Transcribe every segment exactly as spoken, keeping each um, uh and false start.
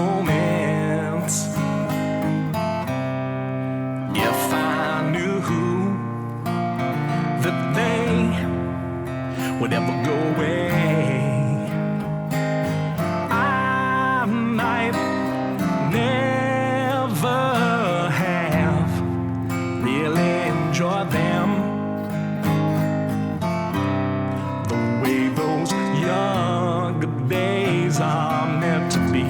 moments. If I knew that they would ever go away, I might never have really enjoyed them the way those younger days are meant to be.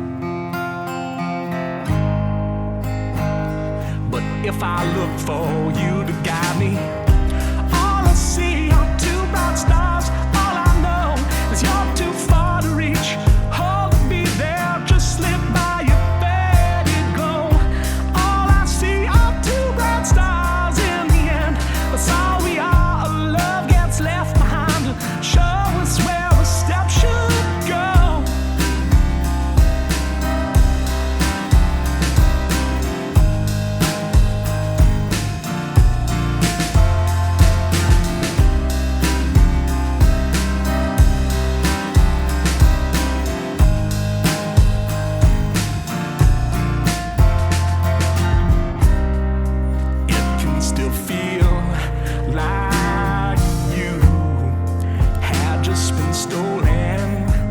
But if I look for you to guide me, all I see are two bright stars. All I know is you're too far to reach. Hold me there, just slip by your bed and go. All I see are two bright stars in the end. That's all we are. A love gets left behind to show us where a step should go. It can still feel like you had just been stolen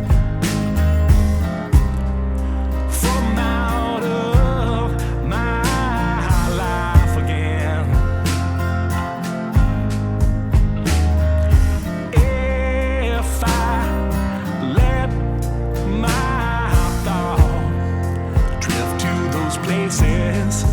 from out of my life again. If I let my thought drift to those places